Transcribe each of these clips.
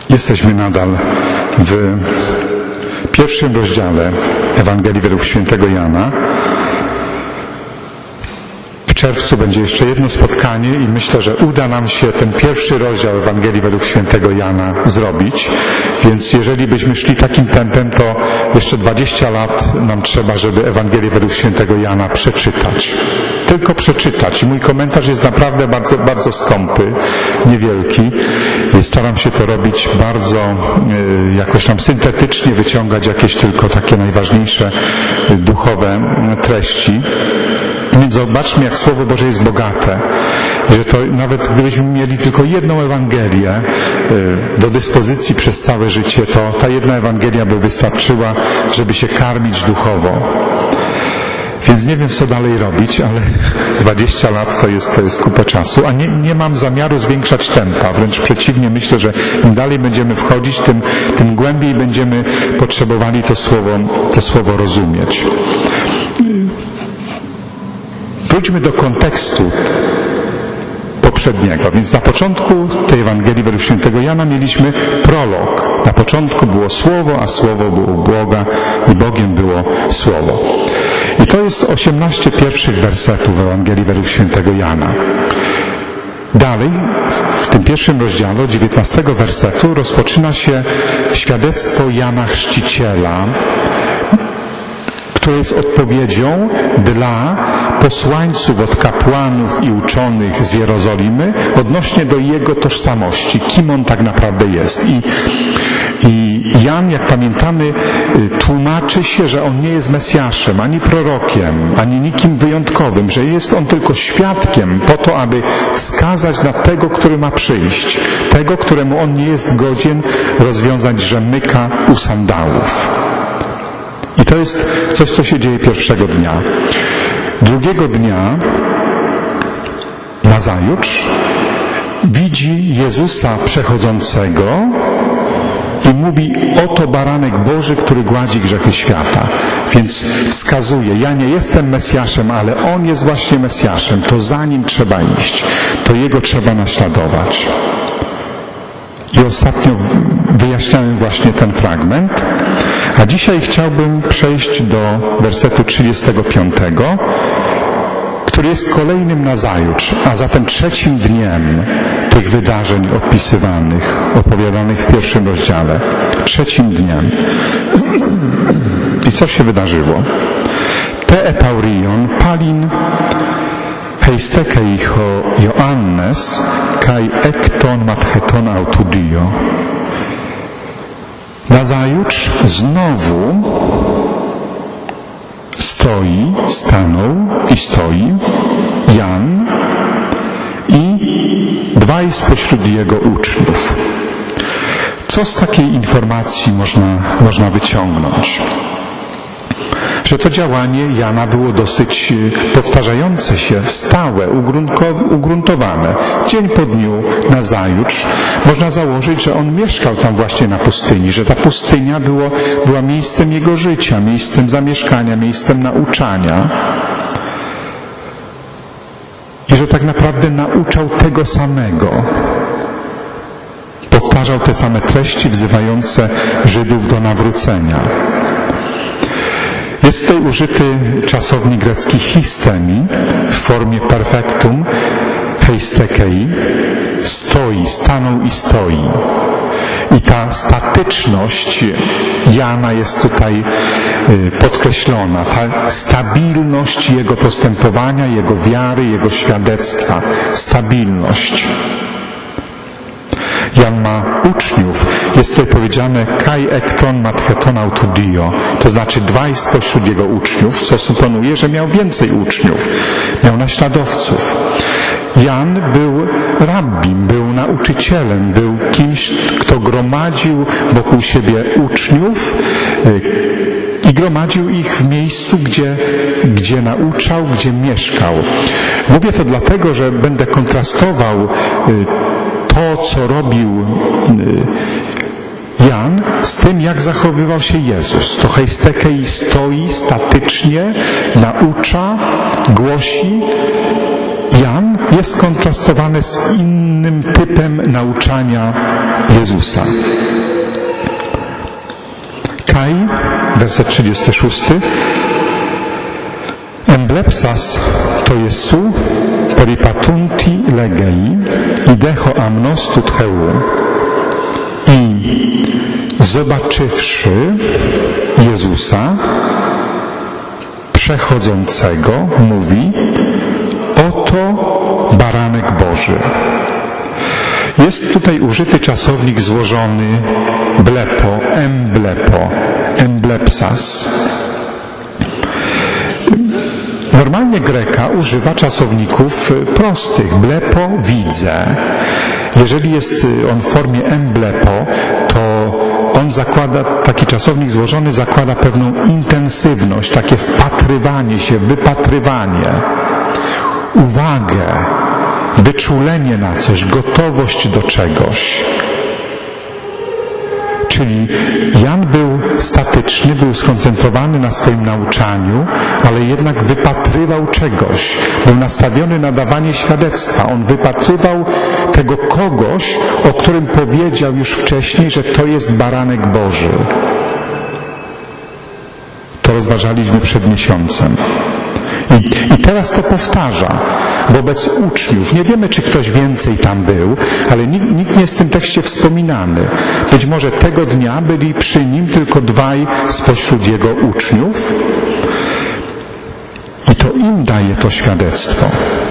Jesteśmy nadal w pierwszym rozdziale Ewangelii według świętego Jana. W czerwcu będzie jeszcze jedno spotkanie i myślę, że uda nam się ten pierwszy rozdział Ewangelii według świętego Jana zrobić. Więc jeżeli byśmy szli takim tempem, to jeszcze 20 lat nam trzeba, żeby Ewangelię według świętego Jana przeczytać. Tylko przeczytać. Mój komentarz jest naprawdę bardzo, bardzo skąpy, niewielki. Staram się to robić bardzo jakoś tam syntetycznie, wyciągać jakieś tylko takie najważniejsze duchowe treści. Więc zobaczmy, jak Słowo Boże jest bogate. Że to nawet gdybyśmy mieli tylko jedną Ewangelię do dyspozycji przez całe życie, to ta jedna Ewangelia by wystarczyła, żeby się karmić duchowo. Więc nie wiem, co dalej robić, ale 20 lat to jest kupę czasu. A nie mam zamiaru zwiększać tempa. Wręcz przeciwnie, myślę, że im dalej będziemy wchodzić, tym głębiej będziemy potrzebowali to słowo rozumieć. Wróćmy do kontekstu poprzedniego. Więc na początku tej Ewangelii według świętego Jana mieliśmy prolog. Na początku było Słowo, a Słowo było u Boga i Bogiem było Słowo. I to jest 18 pierwszych wersetów Ewangelii według świętego Jana. Dalej, w tym pierwszym rozdziale, od 19 wersetu, rozpoczyna się świadectwo Jana Chrzciciela, które jest odpowiedzią dla posłańców od kapłanów i uczonych z Jerozolimy odnośnie do jego tożsamości, kim on tak naprawdę jest. I Jan, jak pamiętamy, tłumaczy się, że on nie jest Mesjaszem, ani prorokiem, ani nikim wyjątkowym, że jest on tylko świadkiem po to, aby wskazać na tego, który ma przyjść, tego, któremu on nie jest godzien rozwiązać rzemyka u sandałów. I to jest coś, co się dzieje pierwszego dnia. Drugiego dnia, nazajutrz, widzi Jezusa przechodzącego i mówi: oto baranek Boży, który gładzi grzechy świata. Więc wskazuje: ja nie jestem Mesjaszem, ale On jest właśnie Mesjaszem. To za Nim trzeba iść. To Jego trzeba naśladować. I ostatnio wyjaśniałem właśnie ten fragment. A dzisiaj chciałbym przejść do wersetu 35, który jest kolejnym nazajutrz, a zatem trzecim dniem tych wydarzeń opisywanych, opowiadanych w pierwszym rozdziale. Trzecim dniem. I co się wydarzyło? Te epaurion palin heistekeicho Joannes kai ekton matheton autudio. Nazajutrz znowu stanął i stoi Jan i dwaj spośród jego uczniów. Co z takiej informacji można wyciągnąć? Że to działanie Jana było dosyć powtarzające się, stałe, ugruntowane. Dzień po dniu, nazajutrz. Można założyć, że on mieszkał tam właśnie na pustyni, że ta pustynia była miejscem jego życia, miejscem zamieszkania, miejscem nauczania. I że tak naprawdę nauczał tego samego. Powtarzał te same treści wzywające Żydów do nawrócenia. Jest tutaj użyty czasownik grecki histemi w formie perfektum heistekei. Stoi, stanął i stoi. I ta statyczność Jana jest tutaj podkreślona. Ta stabilność jego postępowania, jego wiary, jego świadectwa. Stabilność. Jan ma uczniów. Jest tutaj powiedziane kai ekton matheton autudio. To znaczy dwaj spośród jego uczniów, co suponuje, że miał więcej uczniów. Miał naśladowców. Jan był rabbim, był nauczycielem, był kimś, kto gromadził wokół siebie uczniów i gromadził ich w miejscu, gdzie nauczał, gdzie mieszkał. Mówię to dlatego, że będę kontrastował to, co robił Jan, z tym, jak zachowywał się Jezus. To heistekei stoi statycznie, naucza, głosi. Jan jest kontrastowane z innym typem nauczania Jezusa. Kai, werset 36. Emblepsas to Jesu, peripatunti legei, idecho amnos tut heu. I zobaczywszy Jezusa przechodzącego, mówi: oto baranek Boży. Jest tutaj użyty czasownik złożony blepo, emblepo, emblepsas. Normalnie Greka używa czasowników prostych. Blepo, widzę. Jeżeli jest on w formie emblepo, to on zakłada, taki czasownik złożony zakłada pewną intensywność, takie wpatrywanie się, wypatrywanie, uwagę, wyczulenie na coś, gotowość do czegoś. Czyli Jan był statyczny, był skoncentrowany na swoim nauczaniu, ale jednak wypatrywał czegoś. Był nastawiony na dawanie świadectwa. On wypatrywał tego kogoś, o którym powiedział już wcześniej, że to jest baranek Boży. To rozważaliśmy przed miesiącem. I teraz to powtarza wobec uczniów. Nie wiemy, czy ktoś więcej tam był, ale nikt nie jest w tym tekście wspominany. Być może tego dnia byli przy nim tylko 2 spośród jego uczniów i to im daje to świadectwo.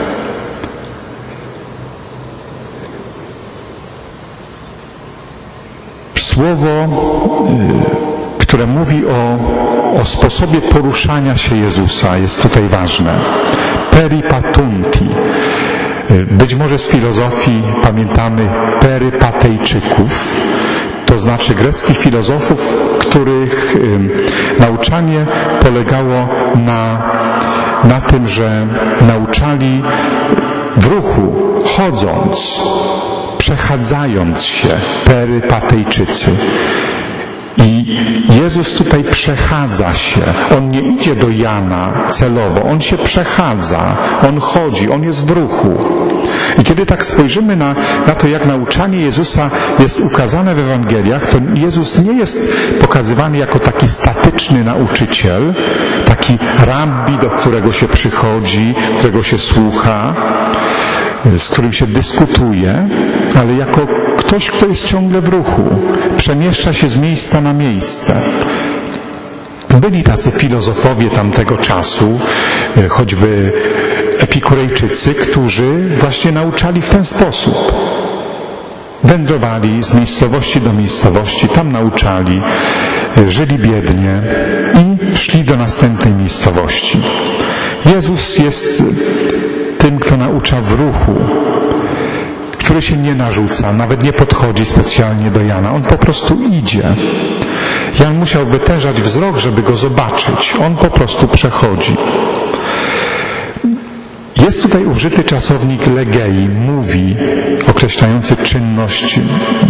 Słowo, które mówi o sposobie poruszania się Jezusa, jest tutaj ważne. Peripatunti. Być może z filozofii pamiętamy perypatejczyków, to znaczy greckich filozofów, których nauczanie polegało na tym, że nauczali w ruchu, chodząc, przechadzając się, perypatejczycy. I Jezus tutaj przechadza się. On nie idzie do Jana celowo. On się przechadza. On chodzi. On jest w ruchu. I kiedy tak spojrzymy na to, jak nauczanie Jezusa jest ukazane w Ewangeliach, to Jezus nie jest pokazywany jako taki statyczny nauczyciel, taki rabbi, do którego się przychodzi, którego się słucha, z którym się dyskutuje, ale jako ktoś, kto jest ciągle w ruchu, przemieszcza się z miejsca na miejsce. Byli tacy filozofowie tamtego czasu, choćby Epikurejczycy, którzy właśnie nauczali w ten sposób. Wędrowali z miejscowości do miejscowości, tam nauczali, żyli biednie i szli do następnej miejscowości. Jezus jest tym, kto naucza w ruchu, który się nie narzuca, nawet nie podchodzi specjalnie do Jana. On po prostu idzie. Jan musiał wytężać wzrok, żeby go zobaczyć. On po prostu przechodzi. Jest tutaj użyty czasownik legei, mówi, określający czynność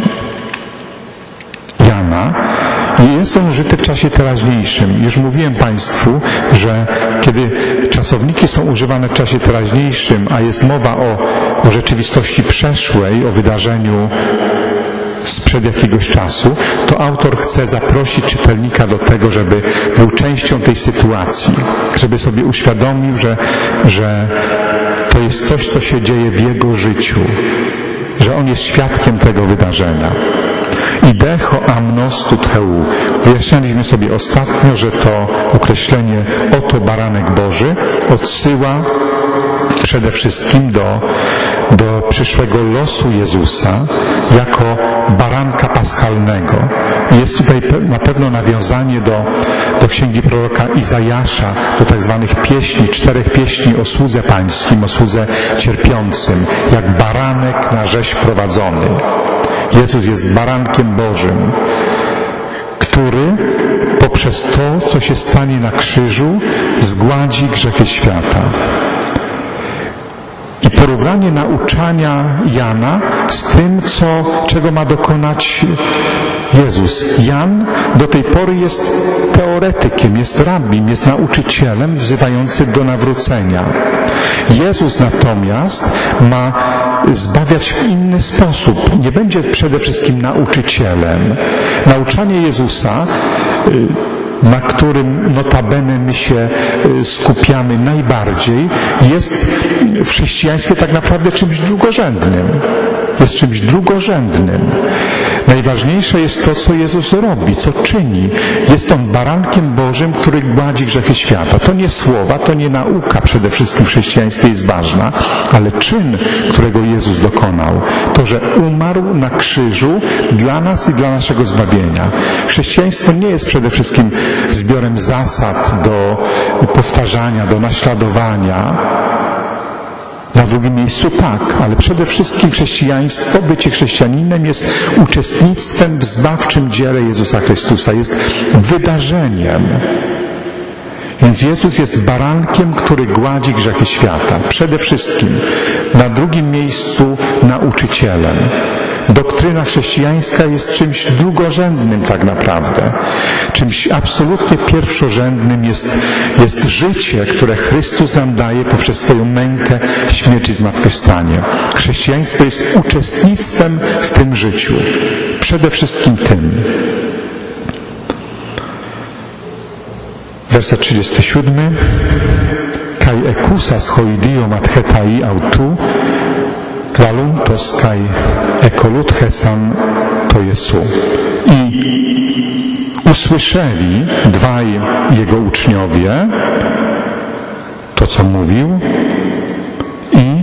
Jana. I jest on użyty w czasie teraźniejszym. Już mówiłem Państwu, że kiedy czasowniki są używane w czasie teraźniejszym, a jest mowa o rzeczywistości przeszłej, o wydarzeniu sprzed jakiegoś czasu, to autor chce zaprosić czytelnika do tego, żeby był częścią tej sytuacji, żeby sobie uświadomił, że to jest coś, co się dzieje w jego życiu, że on jest świadkiem tego wydarzenia. Idecho amnos tut heu. Wyjaśnialiśmy sobie ostatnio, że to określenie oto baranek Boży odsyła przede wszystkim do przyszłego losu Jezusa jako baranka paschalnego. Jest tutaj na pewno nawiązanie do księgi proroka Izajasza, do tak zwanych pieśni, 4 pieśni o słudze pańskim, o słudze cierpiącym, jak baranek na rzeź prowadzony. Jezus jest barankiem Bożym, który poprzez to, co się stanie na krzyżu, zgładzi grzechy świata. I porównanie nauczania Jana z tym, czego ma dokonać Jezus. Jan do tej pory jest teoretykiem, jest rabbim, jest nauczycielem wzywającym do nawrócenia. Jezus natomiast ma zbawiać w inny sposób. Nie będzie przede wszystkim nauczycielem. Nauczanie Jezusa, na którym notabene my się skupiamy najbardziej, jest w chrześcijaństwie tak naprawdę czymś drugorzędnym. Jest czymś drugorzędnym. Najważniejsze jest to, co Jezus robi, co czyni. Jest On barankiem Bożym, który gładzi grzechy świata. To nie słowa, to nie nauka przede wszystkim w chrześcijaństwie jest ważna, ale czyn, którego Jezus dokonał. To, że umarł na krzyżu dla nas i dla naszego zbawienia. Chrześcijaństwo nie jest przede wszystkim zbiorem zasad do powtarzania, do naśladowania. Na drugim miejscu tak, ale przede wszystkim chrześcijaństwo, bycie chrześcijaninem jest uczestnictwem w zbawczym dziele Jezusa Chrystusa, jest wydarzeniem. Więc Jezus jest barankiem, który gładzi grzechy świata. Przede wszystkim. Na drugim miejscu nauczycielem. Doktryna chrześcijańska jest czymś drugorzędnym tak naprawdę. Czymś absolutnie pierwszorzędnym jest życie, które Chrystus nam daje poprzez swoją mękę, śmierć i zmartwychwstanie. Chrześcijaństwo jest uczestnictwem w tym życiu. Przede wszystkim tym. Werset 37. Kai ekusas hoidio mathetai autu laluntos kai ekolutchesan to Jesu. I usłyszeli dwaj Jego uczniowie to, co mówił, i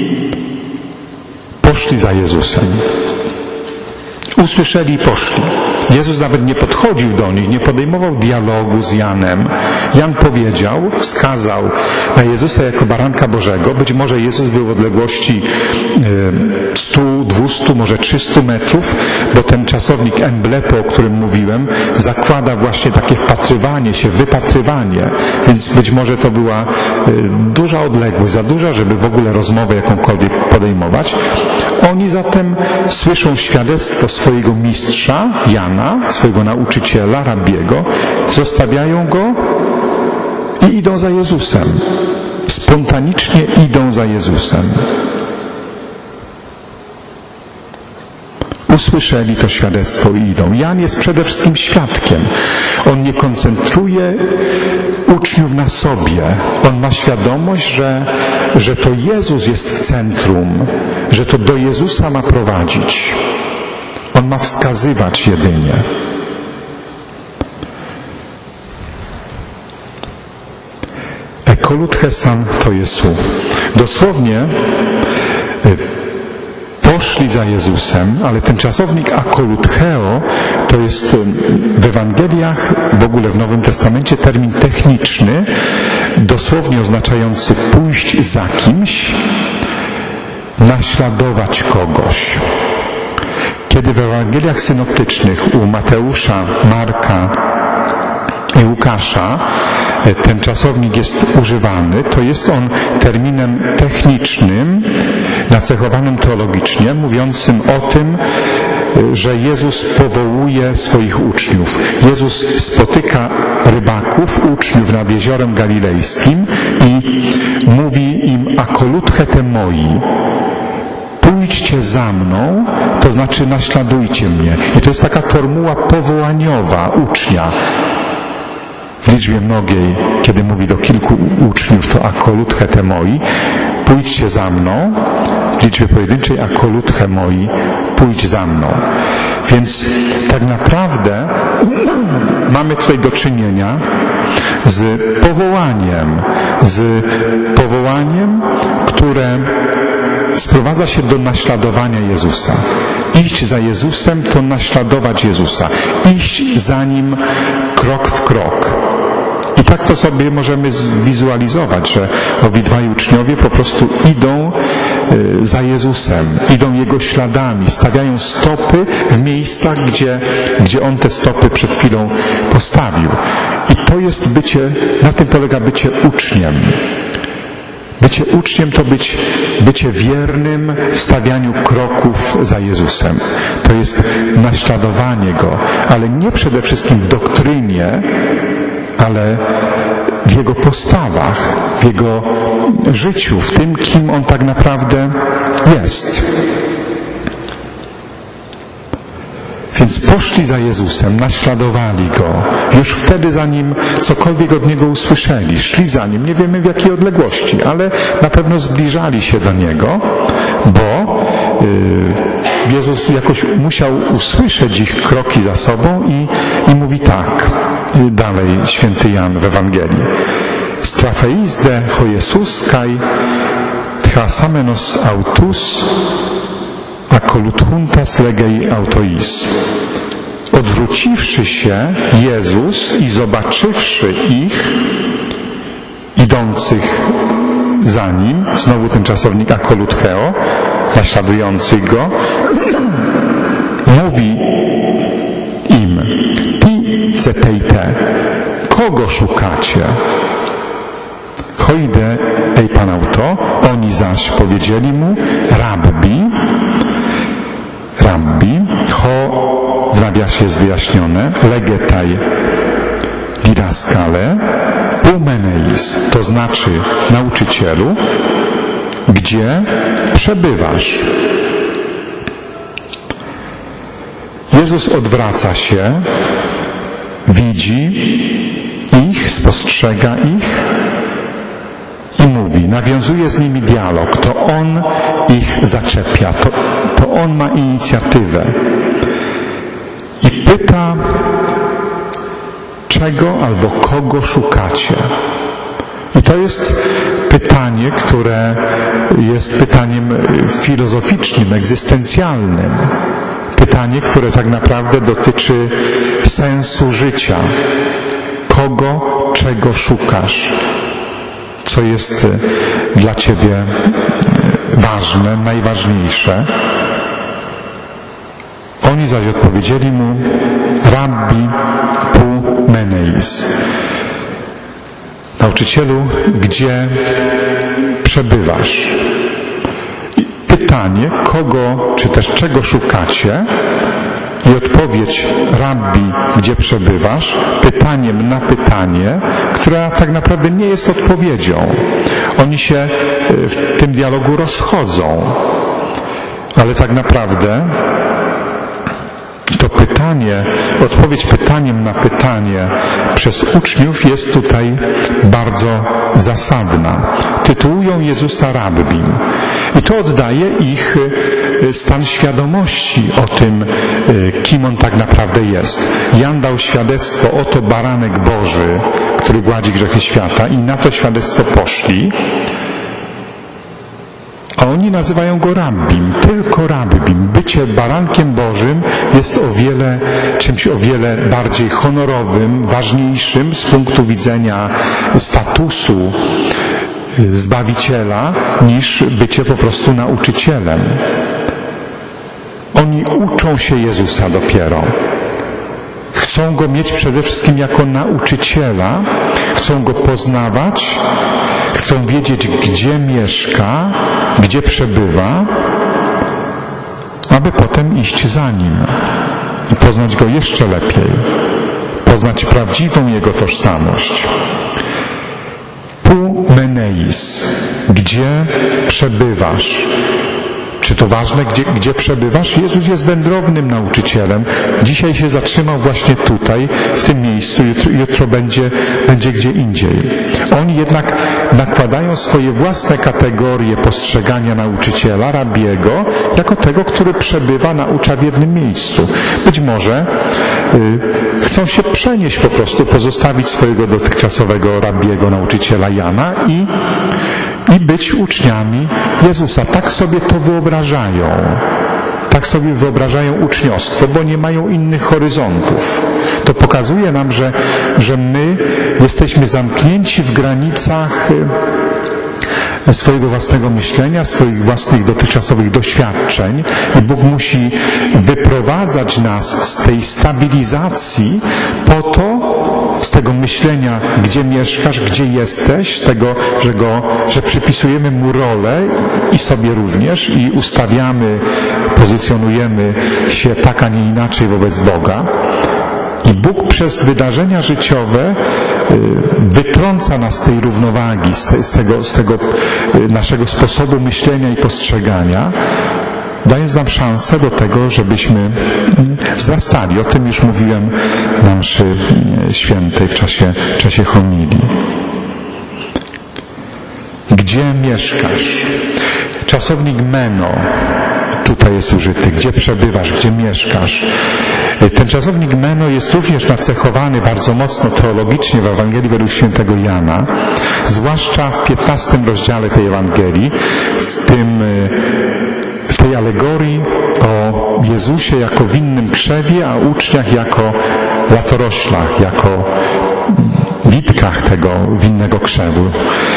poszli za Jezusem. Usłyszeli i poszli. Jezus nawet nie podchodził do nich, nie podejmował dialogu z Janem. Jan powiedział, wskazał na Jezusa jako baranka Bożego. Być może Jezus był w odległości 100, 200, może 300 metrów, bo ten czasownik emblepo, o którym mówiłem, zakłada właśnie takie wpatrywanie się, wypatrywanie. Więc być może to była duża odległość, za duża, żeby w ogóle rozmowę jakąkolwiek podejmować. Oni zatem słyszą świadectwo swojego mistrza, Jana, swojego nauczyciela, rabbiego, zostawiają go i idą za Jezusem. Spontanicznie idą za Jezusem. Usłyszeli to świadectwo i idą. Jan jest przede wszystkim świadkiem. On nie koncentruje uczniów na sobie. On ma świadomość, że to Jezus jest w centrum, że to do Jezusa ma prowadzić. On ma wskazywać jedynie. Ekolutchesan to Jesu. Dosłownie poszli za Jezusem, ale ten czasownik akolutcheo to jest w Ewangeliach, w ogóle w Nowym Testamencie termin techniczny, dosłownie oznaczający pójść za kimś, naśladować kogoś. Kiedy w Ewangeliach synoptycznych u Mateusza, Marka i Łukasza ten czasownik jest używany, to jest on terminem technicznym, nacechowanym teologicznie, mówiącym o tym, że Jezus powołuje swoich uczniów. Jezus spotyka rybaków, uczniów nad jeziorem galilejskim i mówi im akolutchete moi. Pójdźcie za mną, to znaczy naśladujcie mnie. I to jest taka formuła powołaniowa ucznia. W liczbie mnogiej, kiedy mówi do kilku uczniów, to akolutchete moi, pójdźcie za mną. W liczbie pojedynczej akolutche moi, pójdź za mną. Więc tak naprawdę mamy tutaj do czynienia z powołaniem, które sprowadza się do naśladowania Jezusa. Iść za Jezusem to naśladować Jezusa. Iść za Nim krok w krok. I tak to sobie możemy zwizualizować, że obydwaj uczniowie po prostu idą za Jezusem, idą Jego śladami, stawiają stopy w miejscach, gdzie On te stopy przed chwilą postawił. I to jest na tym polega bycie uczniem. Bycie uczniem to bycie wiernym w stawianiu kroków za Jezusem. To jest naśladowanie Go, ale nie przede wszystkim w doktrynie, ale w Jego postawach, w Jego życiu, w tym, kim On tak naprawdę jest. Więc poszli za Jezusem, naśladowali Go. Już wtedy, zanim cokolwiek od Niego usłyszeli, szli za Nim. Nie wiemy w jakiej odległości, ale na pewno zbliżali się do Niego, bo Jezus jakoś musiał usłyszeć ich kroki za sobą i mówi tak, dalej święty Jan w Ewangelii. Strafeizde ho Jesus kai thasamenos autus acolut juntas legei autois. Odwróciwszy się Jezus i zobaczywszy ich idących za Nim, znowu ten czasownik akolutheo, naśladujących Go, mówi im: Pi zepeite, kogo szukacie? Hoide eipanauto, oni zaś powiedzieli mu: Rabbi, ho w nawiasie jest wyjaśnione, legetaj didaskale, umeneis, to znaczy nauczycielu, gdzie przebywasz. Jezus odwraca się, widzi ich, spostrzega ich i mówi, nawiązuje z nimi dialog. To On ich zaczepia, to On ma inicjatywę i pyta, czego albo kogo szukacie. I to jest pytanie, które jest pytaniem filozoficznym, egzystencjalnym. Pytanie, które tak naprawdę dotyczy sensu życia. Kogo, czego szukasz? Co jest dla Ciebie ważne, najważniejsze? Oni zaś odpowiedzieli mu: Rabbi pu meneis. Nauczycielu, gdzie przebywasz? Pytanie, kogo, czy też czego szukacie? I odpowiedź Rabbi, gdzie przebywasz? Pytaniem na pytanie, która tak naprawdę nie jest odpowiedzią. Oni się w tym dialogu rozchodzą. Ale tak naprawdę to pytanie, odpowiedź pytaniem na pytanie przez uczniów jest tutaj bardzo zasadna. Tytułują Jezusa Rabbim. I to oddaje ich stan świadomości o tym, kim On tak naprawdę jest. Jan dał świadectwo, oto baranek Boży, który gładzi grzechy świata, i na to świadectwo poszli. A oni nazywają Go Rabbim, tylko Rabbim. Bycie barankiem Bożym jest czymś o wiele bardziej honorowym, ważniejszym z punktu widzenia statusu Zbawiciela, niż bycie po prostu nauczycielem. Oni uczą się Jezusa dopiero. Chcą Go mieć przede wszystkim jako nauczyciela, chcą Go poznawać, chcą wiedzieć, gdzie mieszka, gdzie przebywa, aby potem iść za Nim i poznać Go jeszcze lepiej, poznać prawdziwą Jego tożsamość. Pu meneis, gdzie przebywasz? Czy to ważne, gdzie przebywasz? Jezus jest wędrownym nauczycielem. Dzisiaj się zatrzymał właśnie tutaj, w tym miejscu, jutro będzie gdzie indziej. Oni jednak nakładają swoje własne kategorie postrzegania nauczyciela, rabbiego, jako tego, który przebywa, naucza w jednym miejscu. Być może chcą się przenieść po prostu, pozostawić swojego dotychczasowego rabbiego, nauczyciela Jana i być uczniami Jezusa. Tak sobie to wyobrażają. Tak sobie wyobrażają uczniostwo, bo nie mają innych horyzontów. To pokazuje nam, że my jesteśmy zamknięci w granicach swojego własnego myślenia, swoich własnych dotychczasowych doświadczeń i Bóg musi wyprowadzać nas z tej stabilizacji po to, z tego myślenia, gdzie mieszkasz, gdzie jesteś, z tego, że przypisujemy Mu rolę i sobie również i ustawiamy, pozycjonujemy się tak, a nie inaczej wobec Boga. I Bóg przez wydarzenia życiowe wytrąca nas z tej równowagi, z tego naszego sposobu myślenia i postrzegania, dając nam szansę do tego, żebyśmy wzrastali. O tym już mówiłem na mszy świętej w czasie homilii. Gdzie mieszkasz? Czasownik meno tutaj jest użyty. Gdzie przebywasz? Gdzie mieszkasz? Ten czasownik meno jest również nacechowany bardzo mocno teologicznie w Ewangelii według świętego Jana, zwłaszcza w 15 rozdziale tej Ewangelii, w tej alegorii o Jezusie jako winnym krzewie, a uczniach jako latoroślach, jako witkach tego winnego krzewu.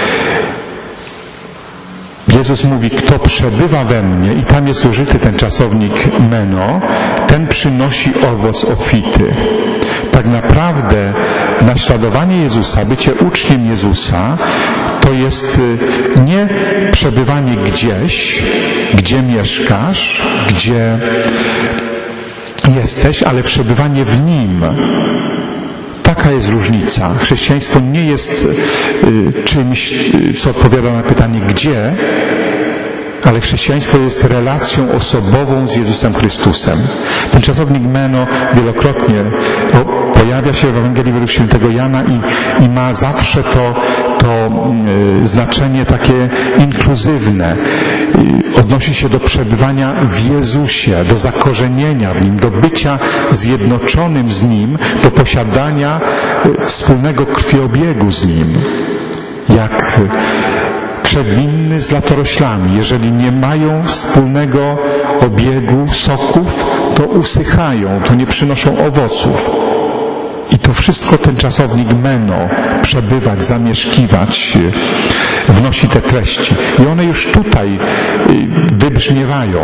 Jezus mówi, kto przebywa we mnie, i tam jest użyty ten czasownik meno, ten przynosi owoc obfity. Tak naprawdę naśladowanie Jezusa, bycie uczniem Jezusa, to jest nie przebywanie gdzieś, gdzie mieszkasz, gdzie jesteś, ale przebywanie w Nim. Taka jest różnica. Chrześcijaństwo nie jest czymś, co odpowiada na pytanie gdzie, ale chrześcijaństwo jest relacją osobową z Jezusem Chrystusem. Ten czasownik meno wielokrotnie pojawia się w Ewangelii według świętego Jana i ma zawsze to znaczenie takie inkluzywne. Odnosi się do przebywania w Jezusie, do zakorzenienia w Nim, do bycia zjednoczonym z Nim, do posiadania wspólnego krwiobiegu z Nim. Jak krzew winny z latoroślami. Jeżeli nie mają wspólnego obiegu soków, to usychają, to nie przynoszą owoców. I to wszystko ten czasownik meno, przebywać, zamieszkiwać, wnosi te treści. I one już tutaj wybrzmiewają.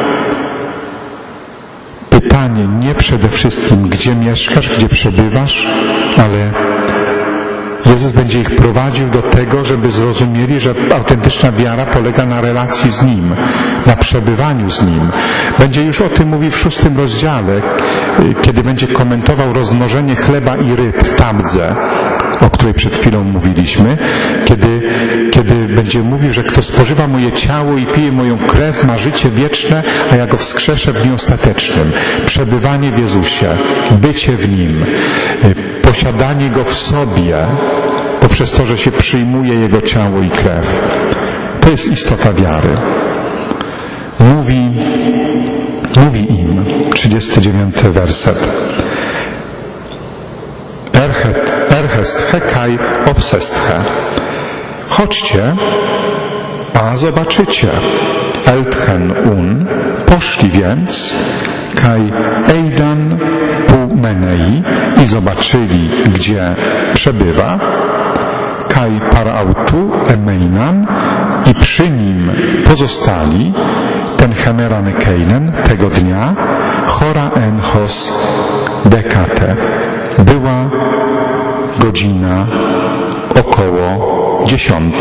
Pytanie nie przede wszystkim, gdzie mieszkasz, gdzie przebywasz, ale Jezus będzie ich prowadził do tego, żeby zrozumieli, że autentyczna wiara polega na relacji z Nim, na przebywaniu z Nim. Będzie już o tym mówił w 6 rozdziale, kiedy będzie komentował rozmnożenie chleba i ryb w Tabdze, o której przed chwilą mówiliśmy, kiedy będzie mówił, że kto spożywa moje ciało i pije moją krew, ma życie wieczne, a ja go wskrzeszę w dniu ostatecznym. Przebywanie w Jezusie, bycie w Nim, posiadanie Go w sobie, poprzez to, że się przyjmuje Jego ciało i krew. To jest istota wiary. Mówi im, 39 werset. Erchest he kai obsest he. Chodźcie, a zobaczycie. Eltchen un, poszli więc, kai eidan pu menei, i zobaczyli, gdzie przebywa, kai parautu emeinan, i przy nim pozostali, ten hemerany keinen, tego dnia, chora enchos dekate. Była godzina około 10.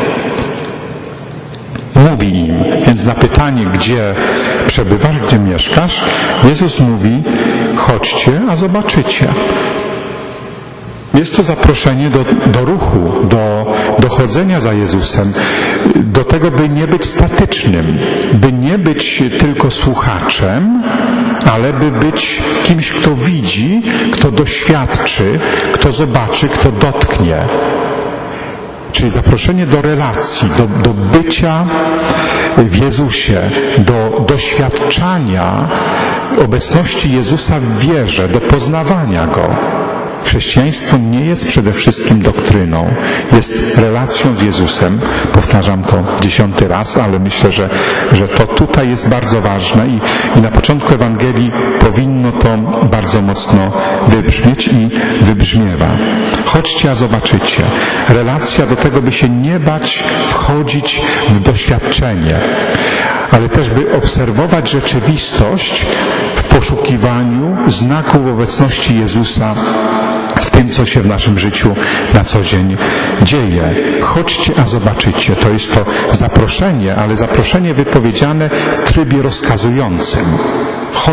Mówi im, więc na pytanie, gdzie przebywasz, gdzie mieszkasz, Jezus mówi, chodźcie, a zobaczycie. Jest to zaproszenie do ruchu, do chodzenia za Jezusem, do tego, by nie być statycznym, by nie być tylko słuchaczem, ale by być kimś, kto widzi, kto doświadczy, kto zobaczy, kto dotknie. Czyli zaproszenie do relacji, do bycia w Jezusie, do doświadczania obecności Jezusa w wierze, do poznawania Go. Chrześcijaństwo nie jest przede wszystkim doktryną, jest relacją z Jezusem. Powtarzam to 10. raz, ale myślę, że to tutaj jest bardzo ważne i na początku Ewangelii powinno to bardzo mocno wybrzmieć i wybrzmiewa. Chodźcie, a zobaczycie. Relacja do tego, by się nie bać wchodzić w doświadczenie, ale też by obserwować rzeczywistość w poszukiwaniu znaków obecności Jezusa w tym, co się w naszym życiu na co dzień dzieje. Chodźcie, a zobaczycie. To jest to zaproszenie, ale zaproszenie wypowiedziane w trybie rozkazującym.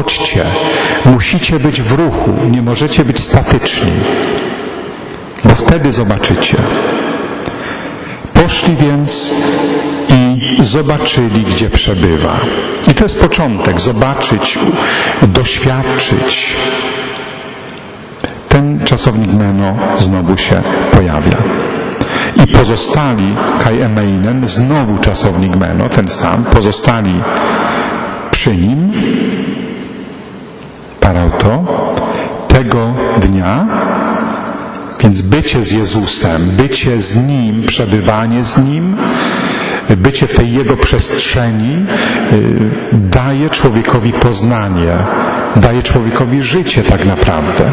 Chodźcie. Musicie być w ruchu. Nie możecie być statyczni. Bo wtedy zobaczycie. Poszli więc i zobaczyli, gdzie przebywa. I to jest początek. Zobaczyć, doświadczyć. Ten czasownik meno znowu się pojawia. I pozostali, kai emeinen, znowu czasownik meno, ten sam, pozostali przy nim, parauto, tego dnia, więc bycie z Jezusem, bycie z Nim, przebywanie z Nim, bycie w tej Jego przestrzeni daje człowiekowi poznanie, daje człowiekowi życie tak naprawdę.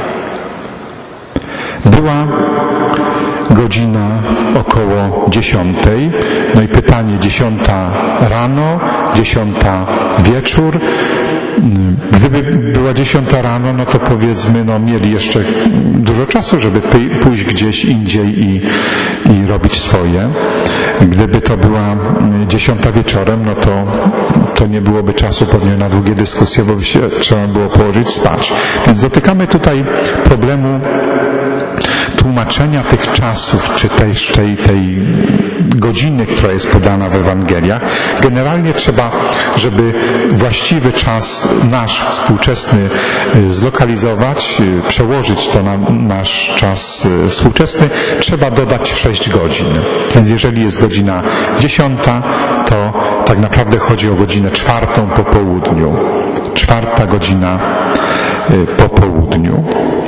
Była godzina około 10. No i pytanie, 10 rano, 10 wieczór. Gdyby była 10 rano, no to powiedzmy, no mieli jeszcze dużo czasu, żeby pójść gdzieś indziej i robić swoje. Gdyby to była 10 wieczorem, no to nie byłoby czasu pewnie na długie dyskusje, bo by się trzeba było położyć spać. Więc dotykamy tutaj problemu tłumaczenia tych czasów, czy tej godziny, która jest podana w Ewangeliach. Generalnie trzeba, żeby właściwy czas nasz współczesny zlokalizować, przełożyć to na nasz czas współczesny, trzeba dodać 6 godzin. Więc jeżeli jest godzina 10, to tak naprawdę chodzi o godzinę 4 po południu. 4 godzina po południu.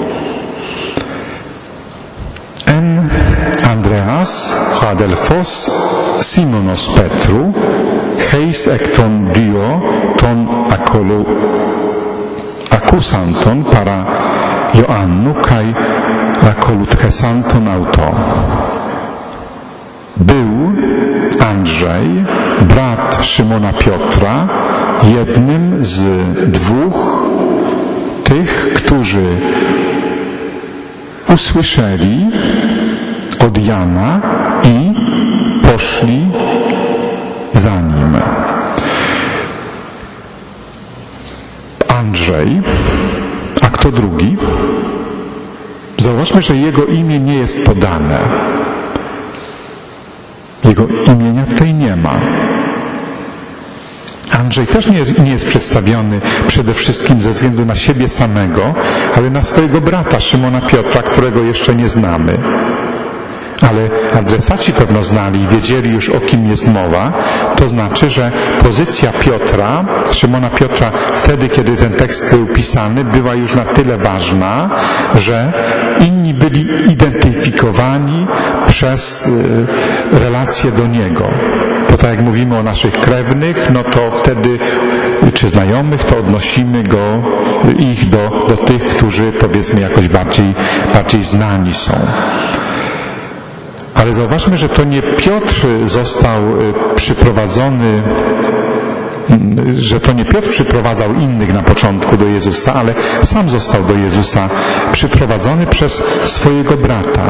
Andreas, Adelphos, Simonos Petru, heis ekton dio ton akusanton para Joannu kai akolutchesanton auto. Był Andrzej, brat Szymona Piotra, jednym z 2 tych, którzy usłyszeli od Jana i poszli za nim. Andrzej, a kto drugi? Zauważmy, że jego imię nie jest podane. Jego imienia tutaj nie ma. Andrzej też nie jest przedstawiony przede wszystkim ze względu na siebie samego, ale na swojego brata Szymona Piotra, którego jeszcze nie znamy. Ale adresaci pewno znali i wiedzieli już, o kim jest mowa. To znaczy, że pozycja Piotra, Szymona Piotra wtedy, kiedy ten tekst był pisany, była już na tyle ważna, że inni byli identyfikowani przez relację do niego. Bo tak jak mówimy o naszych krewnych, no to wtedy, czy znajomych, to odnosimy ich do tych, którzy powiedzmy jakoś bardziej znani są. Ale zauważmy, że to nie Piotr został przyprowadzony, że to nie Piotr przyprowadzał innych na początku do Jezusa, ale sam został do Jezusa przyprowadzony przez swojego brata.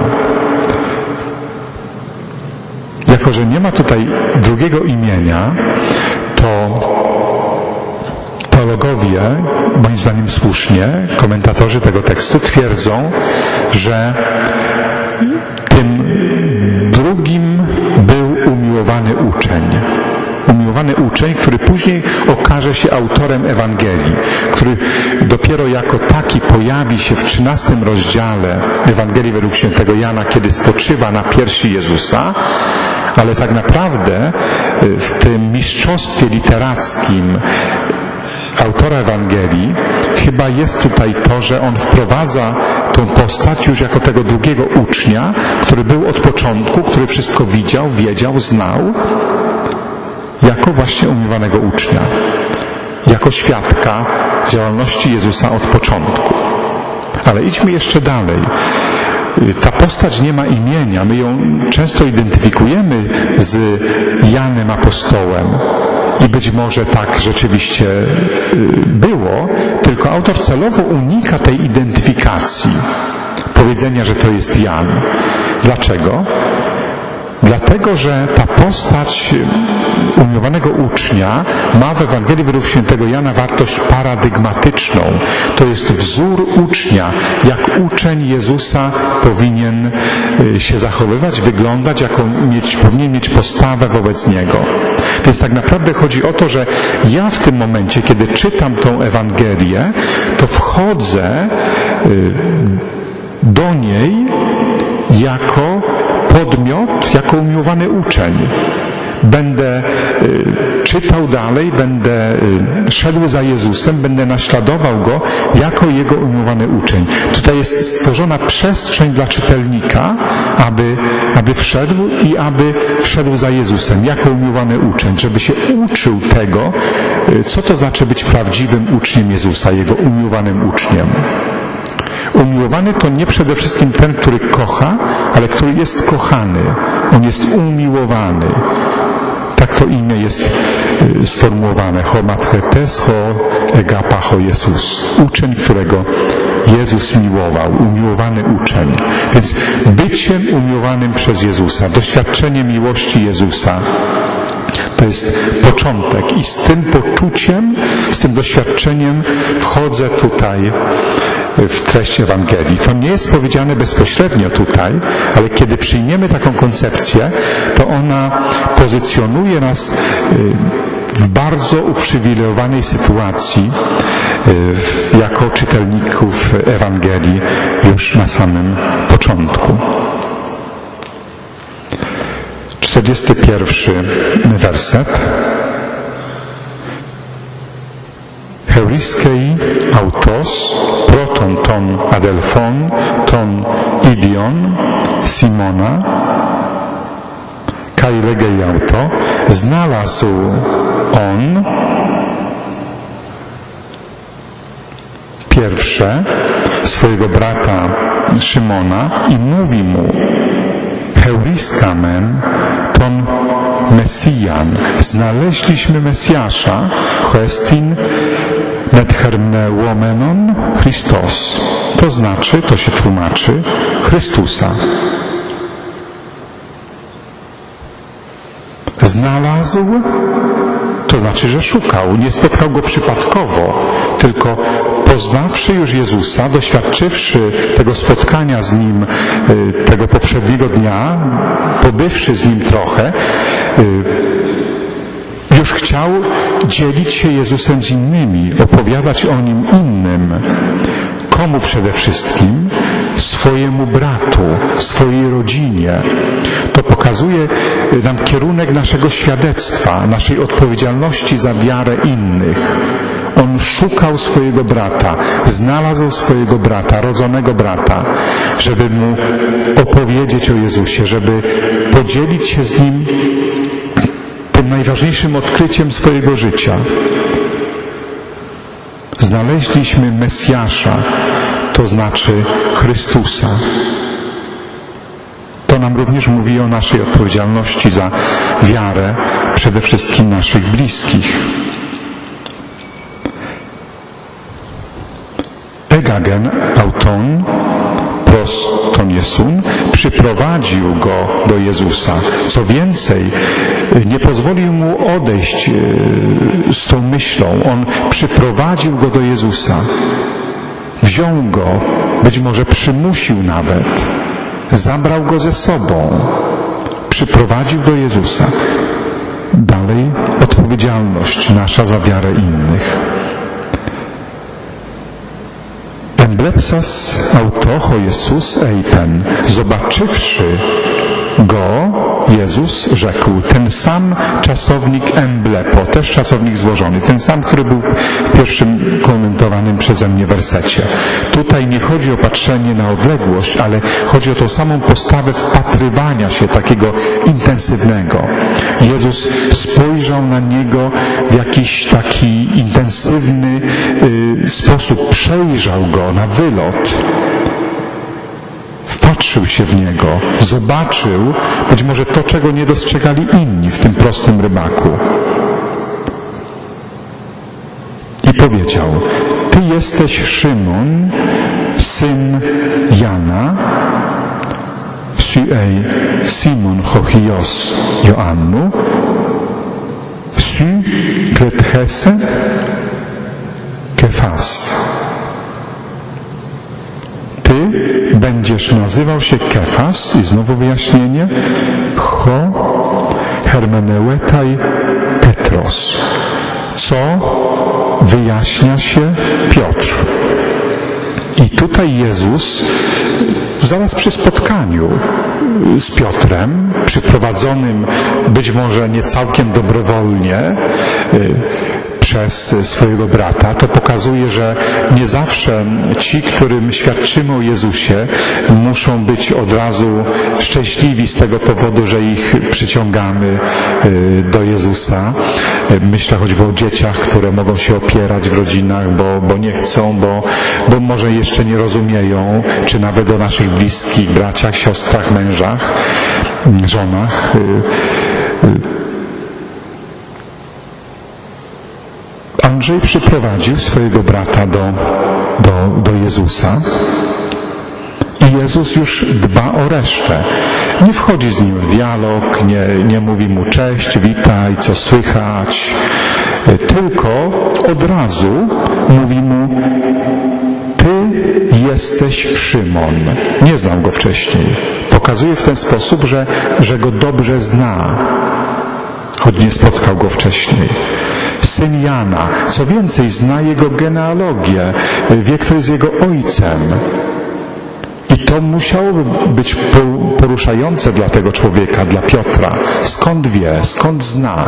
Jako że nie ma tutaj drugiego imienia, to teologowie, moim zdaniem słusznie, komentatorzy tego tekstu twierdzą, że tym drugim był umiłowany uczeń, który później okaże się autorem Ewangelii, który dopiero jako taki pojawi się w 13 rozdziale Ewangelii według świętego Jana, kiedy spoczywa na piersi Jezusa, ale tak naprawdę w tym mistrzostwie literackim autora Ewangelii chyba jest tutaj to, że on wprowadza tą postać już jako tego drugiego ucznia, który był od początku, który wszystko widział, wiedział, znał, jako właśnie umiłowanego ucznia, jako świadka działalności Jezusa od początku. Ale idźmy jeszcze dalej. Ta postać nie ma imienia, my ją często identyfikujemy z Janem Apostołem. I być może tak rzeczywiście było, tylko autor celowo unika tej identyfikacji, powiedzenia, że to jest Jan. Dlaczego? Dlatego, że ta postać umiłowanego ucznia ma w Ewangelii według świętego Jana wartość paradygmatyczną. To jest wzór ucznia, jak uczeń Jezusa powinien się zachowywać, wyglądać, jaką powinien mieć postawę wobec Niego. Więc tak naprawdę chodzi o to, że ja w tym momencie, kiedy czytam tą Ewangelię, to wchodzę do niej jako podmiot, jako umiłowany uczeń. Będę czytał dalej, będę szedł za Jezusem, będę naśladował Go jako Jego umiłowany uczeń. Tutaj jest stworzona przestrzeń dla czytelnika, aby wszedł i aby szedł za Jezusem jako umiłowany uczeń, żeby się uczył tego, co to znaczy być prawdziwym uczniem Jezusa, Jego umiłowanym uczniem. Umiłowany to nie przede wszystkim ten, który kocha, ale który jest kochany. On jest umiłowany. Tak to imię jest sformułowane. Ho mathetes, ho egapa, ho Jezus. Uczeń, którego Jezus miłował. Umiłowany uczeń. Więc byciem umiłowanym przez Jezusa, doświadczeniem miłości Jezusa, to jest początek. I z tym poczuciem, z tym doświadczeniem wchodzę tutaj w treść Ewangelii. To nie jest powiedziane bezpośrednio tutaj, ale kiedy przyjmiemy taką koncepcję, to ona pozycjonuje nas w bardzo uprzywilejowanej sytuacji jako czytelników Ewangelii już na samym początku. 41 werset. Heuriskei autos proton ton adelphon ton idion Simona kai legei auto znalazł on pierwsze swojego brata Szymona i mówi mu: Heuriskamen ton Mesjan. Znaleźliśmy Mesjasza, Chestin Methermneomenon Christos. To znaczy, to się tłumaczy, Chrystusa. Znalazł, to znaczy, że szukał. Nie spotkał Go przypadkowo, tylko poznawszy już Jezusa, doświadczywszy tego spotkania z Nim, tego poprzedniego dnia, pobywszy z Nim trochę, już chciał dzielić się Jezusem z innymi, opowiadać o Nim innym. Komu przede wszystkim? Swojemu bratu, swojej rodzinie. To pokazuje nam kierunek naszego świadectwa, naszej odpowiedzialności za wiarę innych. On szukał swojego brata, znalazł swojego brata, rodzonego brata, żeby mu opowiedzieć o Jezusie, żeby podzielić się z nim tym najważniejszym odkryciem swojego życia. Znaleźliśmy Mesjasza, to znaczy Chrystusa. To nam również mówi o naszej odpowiedzialności za wiarę, przede wszystkim naszych bliskich. Egagen auton pros ton Jesun przyprowadził go do Jezusa. Co więcej, nie pozwolił mu odejść z tą myślą. On przyprowadził go do Jezusa. Wziął go, być może przymusił nawet. Zabrał go ze sobą. Przyprowadził do Jezusa. Dalej odpowiedzialność nasza za wiarę innych. Emblepsas autocho Jezus eipen. Zobaczywszy go, Jezus rzekł, ten sam czasownik emblepo, też czasownik złożony, ten sam, który był w pierwszym komentowanym przeze mnie wersecie. Tutaj nie chodzi o patrzenie na odległość, ale chodzi o tą samą postawę wpatrywania się takiego intensywnego. Jezus spojrzał na niego w jakiś taki intensywny sposób, przejrzał go na wylot. Wpatrzył się w niego, zobaczył być może to, czego nie dostrzegali inni w tym prostym rybaku. I powiedział: Ty jesteś Szymon, syn Jana, Syej Simon Chochios Joannu, Sy Krethese Kefas. Ty będziesz nazywał się Kefas, i znowu wyjaśnienie, Ho Hermeneuetai Petros, co wyjaśnia się Piotr. I tutaj Jezus zaraz przy spotkaniu z Piotrem, przyprowadzonym być może nie całkiem dobrowolnie przez swojego brata, to pokazuje, że nie zawsze ci, którym świadczymy o Jezusie, muszą być od razu szczęśliwi z tego powodu, że ich przyciągamy do Jezusa. Myślę choćby o dzieciach, które mogą się opierać w rodzinach, bo nie chcą, bo może jeszcze nie rozumieją, czy nawet o naszych bliskich, braciach, siostrach, mężach, żonach. Andrzej przyprowadził swojego brata do Jezusa i Jezus już dba o resztę. Nie wchodzi z nim w dialog, nie mówi mu cześć, witaj, co słychać, tylko od razu mówi mu: ty jesteś Szymon. Nie znał go wcześniej. Pokazuje w ten sposób, że go dobrze zna, choć nie spotkał go wcześniej. Syn Jana. Co więcej, zna jego genealogię, wie, kto jest jego ojcem. I to musiało być poruszające dla tego człowieka, dla Piotra. Skąd wie, skąd zna?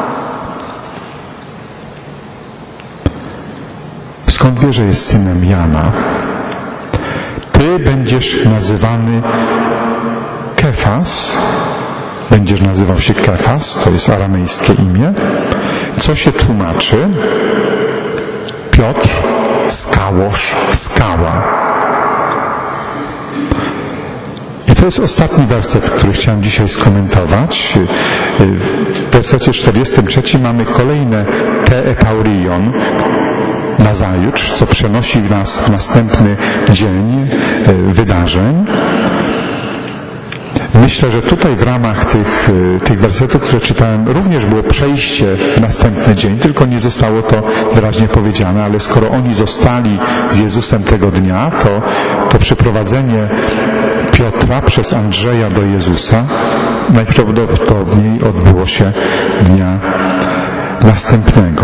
Skąd wie, że jest synem Jana? Ty będziesz nazywany Kefas. Będziesz nazywał się Kefas, to jest aramejskie imię. Co się tłumaczy? Piotr, skałosz, skała. I to jest ostatni werset, który chciałem dzisiaj skomentować. W wersecie 43 mamy kolejne te epaurion, nazajutrz, co przenosi nas w następny dzień wydarzeń. Myślę, że tutaj w ramach tych wersetów, które czytałem, również było przejście w następny dzień, tylko nie zostało to wyraźnie powiedziane, ale skoro oni zostali z Jezusem tego dnia, to przyprowadzenie Piotra przez Andrzeja do Jezusa najprawdopodobniej odbyło się dnia następnego.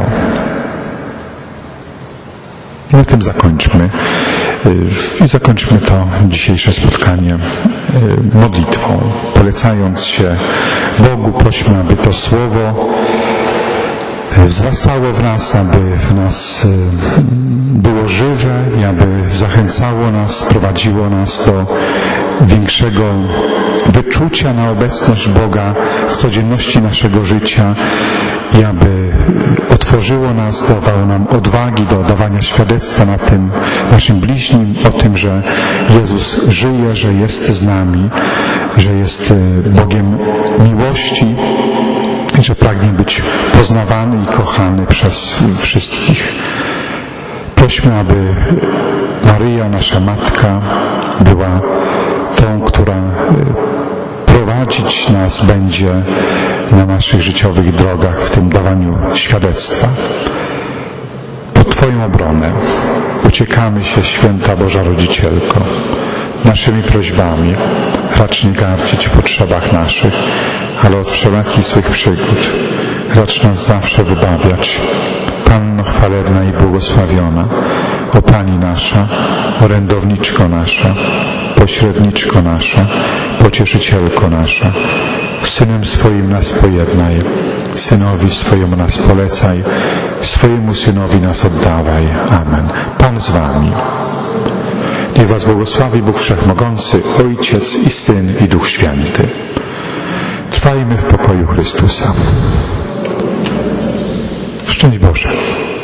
Na tym zakończmy. I zakończmy to dzisiejsze spotkanie modlitwą. Polecając się Bogu, prośmy, aby to Słowo wzrastało w nas, aby w nas było żywe i aby zachęcało nas, prowadziło nas do większego wyczucia na obecność Boga w codzienności naszego życia i aby otworzyło nas, dawało nam odwagi do dawania świadectwa na tym naszym bliźnim, o tym, że Jezus żyje, że jest z nami, że jest Bogiem miłości, że pragnie być poznawany i kochany przez wszystkich. Prośmy, aby Maryja, nasza Matka, była tą, która prowadzić nas będzie na naszych życiowych drogach w tym dawaniu świadectwa. Pod Twoją obronę uciekamy się, Święta Boża Rodzicielko, naszymi prośbami. Racz nie gardzić w potrzebach naszych, ale od wszelakich złych przygód racz nas zawsze wybawiać. Panno chwalebna i błogosławiona, o Pani nasza, orędowniczko nasza, pośredniczko nasza, pocieszycielko nasza, Synem swoim nas pojednaj, Synowi swojemu nas polecaj, swojemu Synowi nas oddawaj. Amen. Pan z Wami. Niech Was błogosławi Bóg Wszechmogący, Ojciec i Syn i Duch Święty. Trwajmy w pokoju Chrystusa. Szczęść Boże.